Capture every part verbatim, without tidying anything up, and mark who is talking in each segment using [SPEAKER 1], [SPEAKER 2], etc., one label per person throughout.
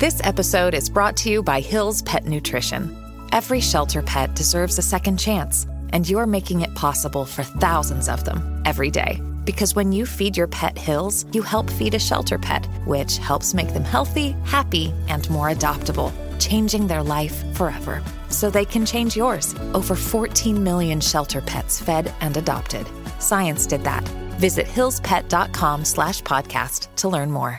[SPEAKER 1] This episode is brought to you by Hill's Pet Nutrition. Every shelter pet deserves a second chance, and you're making it possible for thousands of them every day. Because when you feed your pet Hill's, you help feed a shelter pet, which helps make them healthy, happy, and more adoptable, changing their life forever. So they can change yours. Over fourteen million shelter pets fed and adopted. Science did that. Visit hillspet.com slash podcast to learn more.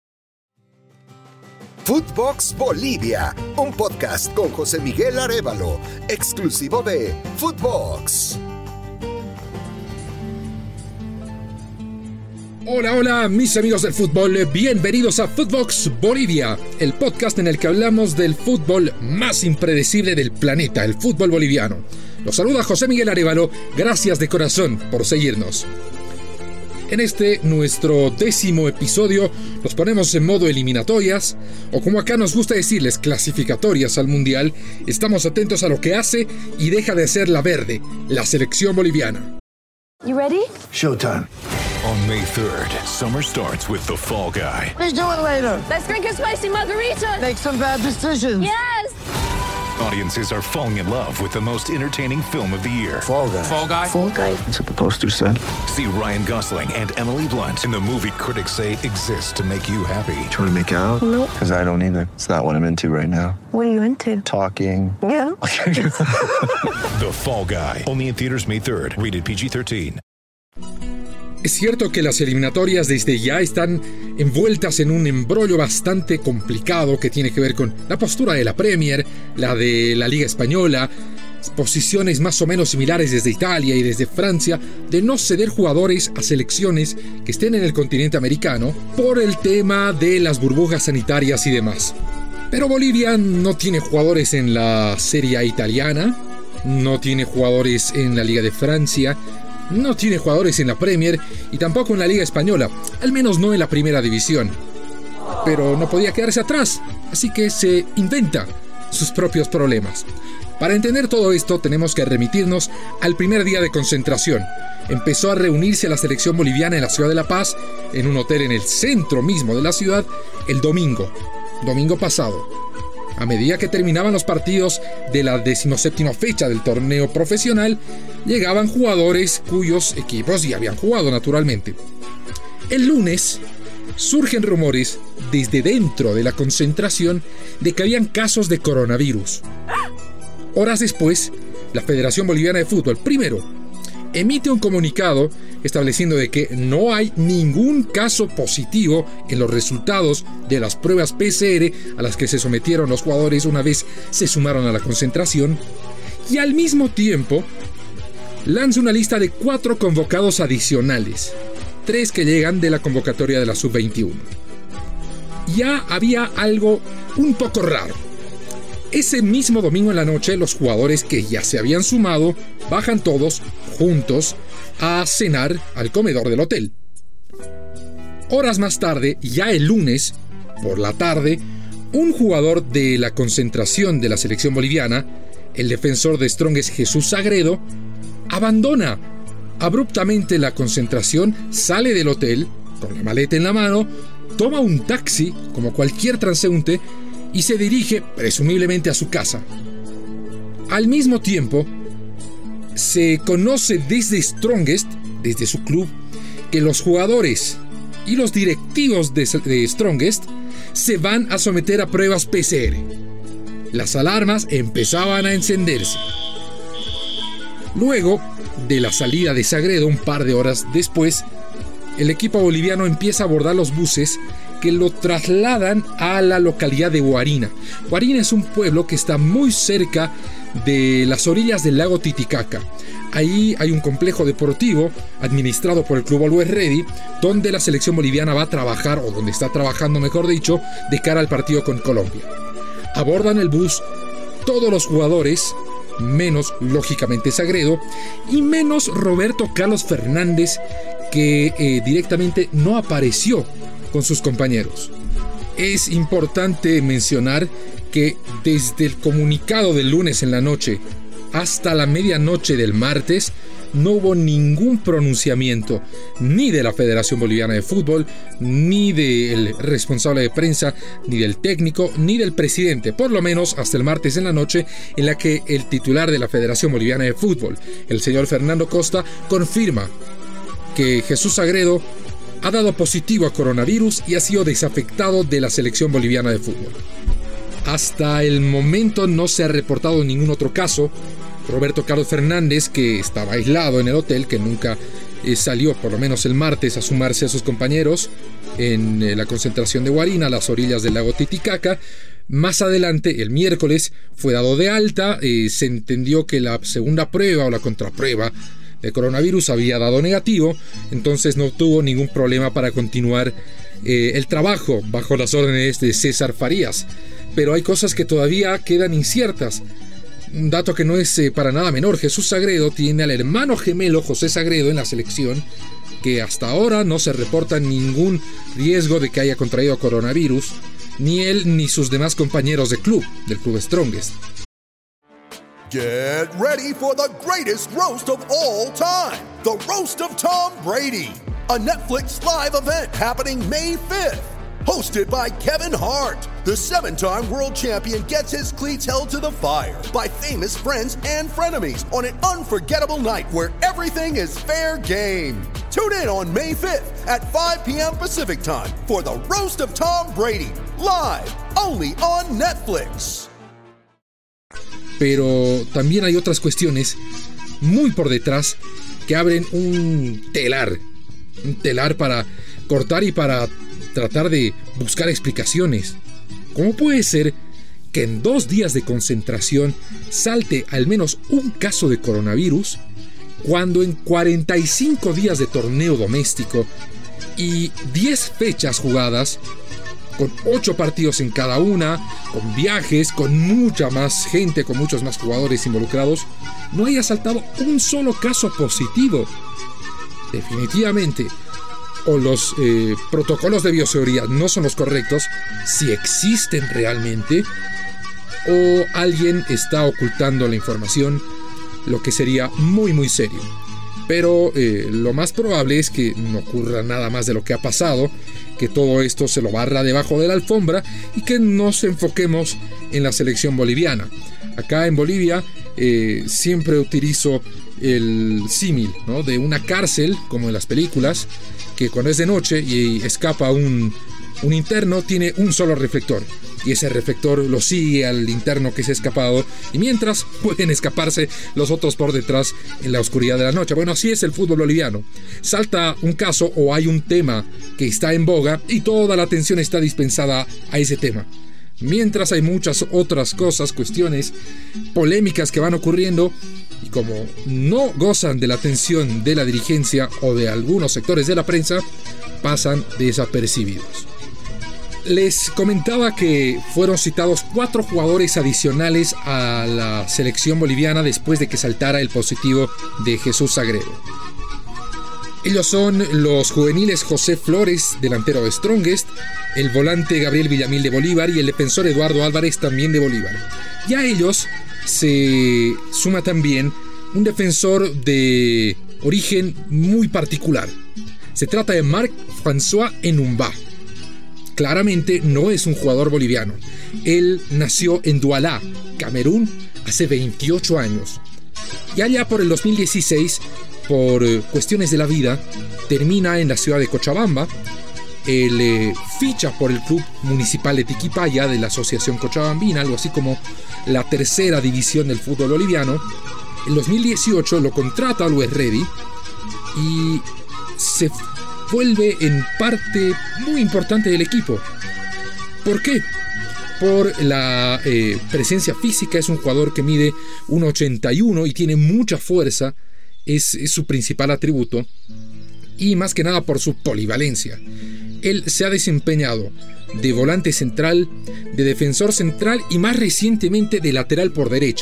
[SPEAKER 2] Footbox Bolivia, un podcast con José Miguel Arévalo, exclusivo de Footbox.
[SPEAKER 3] Hola, hola, mis amigos del fútbol, bienvenidos a Footbox Bolivia, el podcast en el que hablamos del fútbol más impredecible del planeta, el fútbol boliviano. Los saluda José Miguel Arévalo, gracias de corazón por seguirnos. En este, nuestro décimo episodio, nos ponemos en modo eliminatorias, o como acá nos gusta decirles, clasificatorias al Mundial. Estamos atentos a lo que hace y deja de hacer la verde, la selección boliviana.
[SPEAKER 4] You ready?
[SPEAKER 5] Showtime.
[SPEAKER 6] On May third, summer starts with The Fall Guy.
[SPEAKER 5] Let's do it later.
[SPEAKER 4] Let's drink a spicy margarita.
[SPEAKER 5] Make some bad decisions.
[SPEAKER 4] Yes!
[SPEAKER 6] Audiences are falling in love with the most entertaining film of the year.
[SPEAKER 5] Fall Guy.
[SPEAKER 6] Fall Guy?
[SPEAKER 4] Fall guy.
[SPEAKER 5] That's what the poster said.
[SPEAKER 6] See Ryan Gosling and Emily Blunt in the movie critics say exists to make you happy.
[SPEAKER 5] Trying to make it out?
[SPEAKER 4] Nope.
[SPEAKER 5] Because I don't either. It's not what I'm into right now.
[SPEAKER 4] What are you into?
[SPEAKER 5] Talking.
[SPEAKER 4] Yeah.
[SPEAKER 6] The Fall Guy. Only in theaters May third. Rated P G thirteen.
[SPEAKER 3] Es cierto que las eliminatorias desde ya están envueltas en un embrollo bastante complicado que tiene que ver con la postura de la Premier, la de la Liga Española, posiciones más o menos similares desde Italia y desde Francia de no ceder jugadores a selecciones que estén en el continente americano por el tema de las burbujas sanitarias y demás. Pero Bolivia no tiene jugadores en la Serie A italiana, no tiene jugadores en la Liga de Francia, no tiene jugadores en la Premier y tampoco en la Liga Española, al menos no en la primera división. Pero no podía quedarse atrás, así que se inventa sus propios problemas. Para entender todo esto tenemos que remitirnos al primer día de concentración. Empezó a reunirse la selección boliviana en la ciudad de La Paz, en un hotel en el centro mismo de la ciudad, el domingo, domingo pasado. A medida que terminaban los partidos de la decimoséptima fecha del torneo profesional, llegaban jugadores cuyos equipos ya habían jugado naturalmente. El lunes surgen rumores desde dentro de la concentración de que habían casos de coronavirus. Horas después, la Federación Boliviana de Fútbol, primero, emite un comunicado estableciendo de que no hay ningún caso positivo en los resultados de las pruebas P C R a las que se sometieron los jugadores una vez se sumaron a la concentración, y al mismo tiempo lanza una lista de cuatro convocados adicionales, tres que llegan de la convocatoria de la sub veintiuno. Ya había algo un poco raro. Ese mismo domingo en la noche, los jugadores que ya se habían sumado bajan todos juntos a cenar al comedor del hotel. Horas más tarde, ya el lunes, por la tarde, un jugador de la concentración de la selección boliviana, el defensor de Strongest Jesús Sagredo, abandona abruptamente la concentración, sale del hotel con la maleta en la mano, toma un taxi como cualquier transeúnte y se dirige presumiblemente a su casa. Al mismo tiempo, se conoce desde Strongest, desde su club, que los jugadores y los directivos de, de Strongest se van a someter a pruebas P C R. Las alarmas empezaban a encenderse. Luego de la salida de Sagredo, un par de horas después, el equipo boliviano empieza a abordar los buses que lo trasladan a la localidad de Huarina. Huarina es un pueblo que está muy cerca de las orillas del lago Titicaca. Ahí hay un complejo deportivo administrado por el Club Always Ready, donde la selección boliviana va a trabajar, o donde está trabajando mejor dicho, de cara al partido con Colombia. Abordan el bus todos los jugadores, menos lógicamente Sagredo, y menos Roberto Carlos Fernández, que eh, directamente no apareció con sus compañeros. Es importante mencionar que desde el comunicado del lunes en la noche hasta la medianoche del martes no hubo ningún pronunciamiento ni de la Federación Boliviana de Fútbol, ni del responsable de prensa, ni del técnico, ni del presidente, por lo menos hasta el martes en la noche, en la que el titular de la Federación Boliviana de Fútbol, el señor Fernando Costa, confirma que Jesús Sagredo ha dado positivo a coronavirus y ha sido desafectado de la selección boliviana de fútbol. Hasta el momento no se ha reportado ningún otro caso. Roberto Carlos Fernández, que estaba aislado en el hotel, que nunca eh, salió, por lo menos el martes, a sumarse a sus compañeros en eh, la concentración de Huarina, a las orillas del lago Titicaca. Más adelante, el miércoles, fue dado de alta. Eh, se entendió que la segunda prueba o la contraprueba de coronavirus había dado negativo, entonces no tuvo ningún problema para continuar eh, el trabajo bajo las órdenes de César Farías. Pero hay cosas que todavía quedan inciertas. Un dato que no es eh, para nada menor: Jesús Sagredo tiene al hermano gemelo José Sagredo en la selección, que hasta ahora no se reporta ningún riesgo de que haya contraído coronavirus, ni él ni sus demás compañeros de club, del club Strongest.
[SPEAKER 7] Get ready for the greatest roast of all time, the Roast of Tom Brady, a Netflix live event happening May fifth. Hosted by Kevin Hart, the seven-time world champion gets his cleats held to the fire by famous friends and frenemies on an unforgettable night where everything is fair game. Tune in on May fifth at five p.m. Pacific Time for the Roast of Tom Brady, live only on Netflix.
[SPEAKER 3] Pero también hay otras cuestiones muy por detrás que abren un telar, un telar para cortar y para tratar de buscar explicaciones. ¿Cómo puede ser que en dos días de concentración salte al menos un caso de coronavirus, cuando en cuarenta y cinco días de torneo doméstico y diez fechas jugadas, con ocho partidos en cada una, con viajes, con mucha más gente, con muchos más jugadores involucrados, no haya saltado un solo caso positivo? Definitivamente, o los eh, protocolos de bioseguridad no son los correctos, si existen realmente, o alguien está ocultando la información, lo que sería muy muy serio. Pero eh, lo más probable es que no ocurra nada más de lo que ha pasado, que todo esto se lo barra debajo de la alfombra y que nos enfoquemos en la selección boliviana. Acá en Bolivia eh, siempre utilizo el símil, ¿no?, de una cárcel, como en las películas, que cuando es de noche y escapa un, un interno, tiene un solo reflector, y ese reflector lo sigue al interno que se ha escapado, y mientras pueden escaparse los otros por detrás en la oscuridad de la noche. Bueno, así es el fútbol boliviano. Salta un caso o hay un tema que está en boga y toda la atención está dispensada a ese tema, mientras hay muchas otras cosas, cuestiones polémicas que van ocurriendo, y como no gozan de la atención de la dirigencia o de algunos sectores de la prensa, pasan desapercibidos. Les comentaba que fueron citados cuatro jugadores adicionales a la selección boliviana después de que saltara el positivo de Jesús Sagredo. Ellos son los juveniles José Flores, delantero de Strongest, el volante Gabriel Villamil de Bolívar y el defensor Eduardo Álvarez, también de Bolívar. Y a ellos se suma también un defensor de origen muy particular. Se trata de Marc-François Enumba. Claramente no es un jugador boliviano. Él nació en Douala, Camerún, hace veintiocho años. Y allá por el dos mil dieciséis, por cuestiones de la vida, termina en la ciudad de Cochabamba. Él eh, ficha por el club municipal de Tiquipaya de la Asociación Cochabambina, algo así como la tercera división del fútbol boliviano. En dos mil dieciocho lo contrata Always Ready y se vuelve en parte muy importante del equipo. ¿Por qué? Por la eh, presencia física. Es un jugador que mide uno ochenta y uno y tiene mucha fuerza. Es, es su principal atributo. Y más que nada por su polivalencia. Él se ha desempeñado de volante central, de defensor central y más recientemente de lateral por derecha.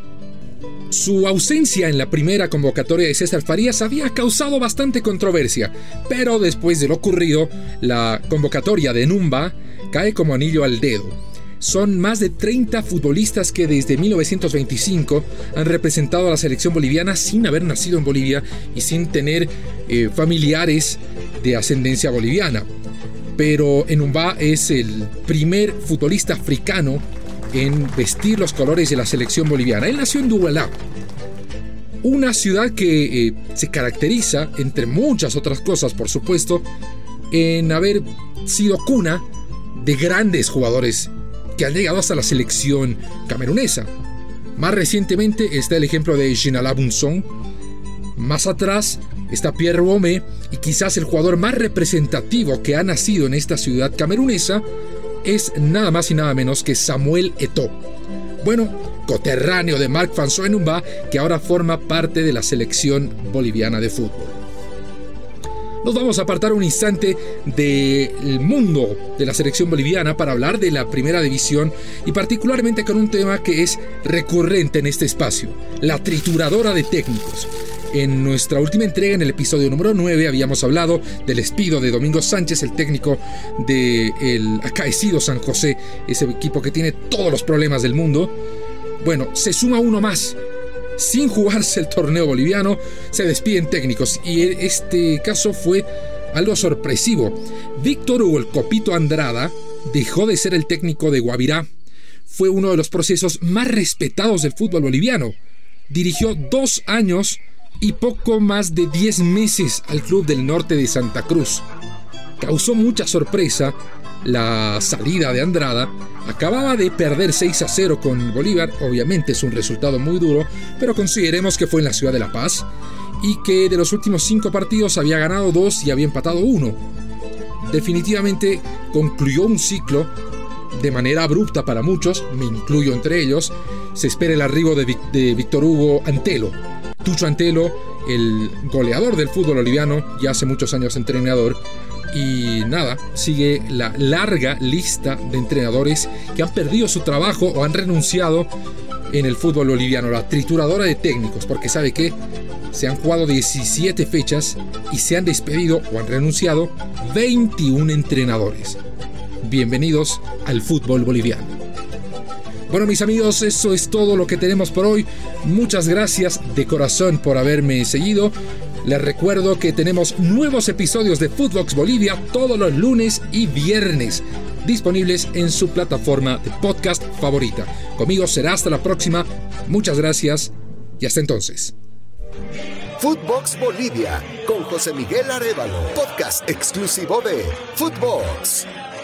[SPEAKER 3] Su ausencia en la primera convocatoria de César Farías había causado bastante controversia, pero después de lo ocurrido, la convocatoria de Enumba cae como anillo al dedo. Son más de treinta futbolistas que desde mil novecientos veinticinco han representado a la selección boliviana sin haber nacido en Bolivia y sin tener eh, familiares de ascendencia boliviana. Pero Enumba es el primer futbolista africano en vestir los colores de la selección boliviana. Él nació en Duwala, una ciudad que eh, se caracteriza, entre muchas otras cosas por supuesto, en haber sido cuna de grandes jugadores que han llegado hasta la selección camerunesa. Más recientemente está el ejemplo de Ginala Bunson. Más atrás está Pierre Wome, y quizás el jugador más representativo que ha nacido en esta ciudad camerunesa es nada más y nada menos que Samuel Eto'o. Bueno, coterráneo de Marc-François Enumba, que ahora forma parte de la selección boliviana de fútbol. Nos vamos a apartar un instante del mundo de la selección boliviana para hablar de la primera división y particularmente con un tema que es recurrente en este espacio, la trituradora de técnicos. En nuestra última entrega, en el episodio número nueve, habíamos hablado del despido de Domingo Sánchez, el técnico del acaecido San José, ese equipo que tiene todos los problemas del mundo. Bueno, se suma uno más. Sin jugarse el torneo boliviano, se despiden técnicos, y este caso fue algo sorpresivo. Víctor Hugo el Copito Andrada dejó de ser el técnico de Guavirá. Fue uno de los procesos más respetados del fútbol boliviano. Dirigió dos años y poco más de diez meses al club del norte de Santa Cruz. Causó mucha sorpresa la salida de Andrada. Acababa de perder seis a cero con Bolívar, obviamente es un resultado muy duro, pero consideremos que fue en la ciudad de La Paz y que de los últimos cinco partidos había ganado dos y había empatado uno. Definitivamente concluyó un ciclo de manera abrupta para muchos, me incluyo entre ellos. Se espera el arribo de, Vic- de Víctor Hugo Antelo. Tucho Antelo, el goleador del fútbol boliviano, ya hace muchos años entrenador. Y nada, sigue la larga lista de entrenadores que han perdido su trabajo o han renunciado en el fútbol boliviano, la trituradora de técnicos, porque ¿sabe qué? Se han jugado diecisiete fechas y se han despedido o han renunciado veintiún entrenadores. Bienvenidos al fútbol boliviano. Bueno, mis amigos, eso es todo lo que tenemos por hoy. Muchas gracias de corazón por haberme seguido. Les recuerdo que tenemos nuevos episodios de Footbox Bolivia todos los lunes y viernes, disponibles en su plataforma de podcast favorita. Conmigo será hasta la próxima. Muchas gracias y hasta entonces.
[SPEAKER 2] Footbox Bolivia con José Miguel Arévalo, podcast exclusivo de Footbox.